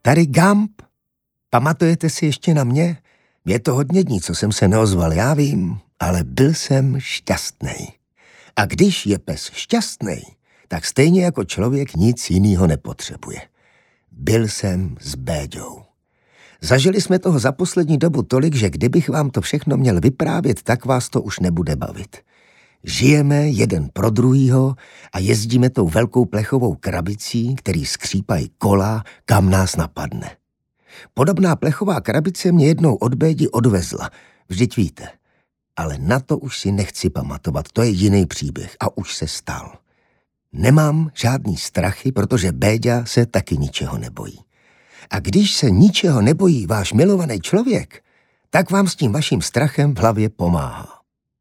Tady Gump. Pamatujete si ještě na mě? Je to hodně dní, co jsem se neozval, já vím, ale byl jsem šťastnej. A když je pes šťastnej, tak stejně jako člověk nic jinýho nepotřebuje. Byl jsem s Béďou. Zažili jsme toho za poslední dobu tolik, že kdybych vám to všechno měl vyprávět, tak vás to už nebude bavit. Žijeme jeden pro druhýho a jezdíme tou velkou plechovou krabicí, který skřípají kola, kam nás napadne. Podobná plechová krabice mě jednou od Bédi odvezla, vždyť víte. Ale na to už si nechci pamatovat, to je jiný příběh a už se stal. Nemám žádný strachy, protože Béďa se taky ničeho nebojí. A když se ničeho nebojí váš milovaný člověk, tak vám s tím vaším strachem v hlavě pomáhá.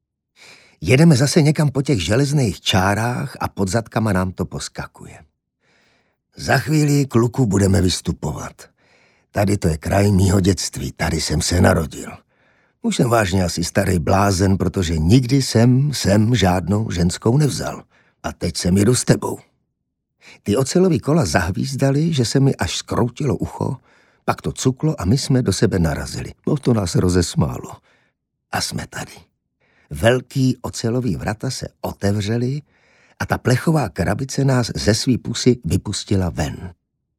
Jedeme zase někam po těch železných čárách a pod zadkama nám to poskakuje. Za chvíli, kluku, budeme vystupovat. Tady to je kraj mýho dětství, tady jsem se narodil. Už jsem vážně asi starý blázen, protože nikdy jsem žádnou ženskou nevzal. A teď jsem jdu s tebou. Ty ocelový kola zahvízdali, že se mi až skroutilo ucho, pak to cuklo a my jsme do sebe narazili. No to nás rozesmálo. A jsme tady. Velký ocelový vrata se otevřely a ta plechová krabice nás ze svý pusy vypustila ven.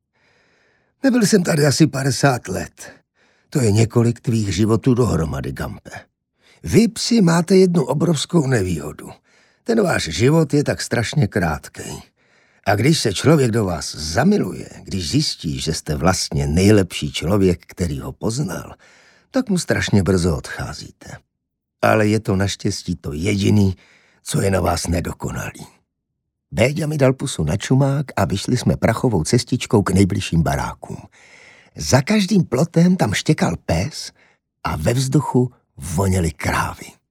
Nebyl jsem tady asi 50 let. To je několik tvých životů dohromady, Gumpe. Vy psi máte jednu obrovskou nevýhodu. Ten váš život je tak strašně krátkej. A když se člověk do vás zamiluje, když zjistí, že jste vlastně nejlepší člověk, který ho poznal, tak mu strašně brzo odcházíte. Ale je to naštěstí to jediný, co je na vás nedokonalý. Béďa mi dal pusu na čumák a vyšli jsme prachovou cestičkou k nejbližším barákům. Za každým plotem tam štěkal pes a ve vzduchu voněly krávy.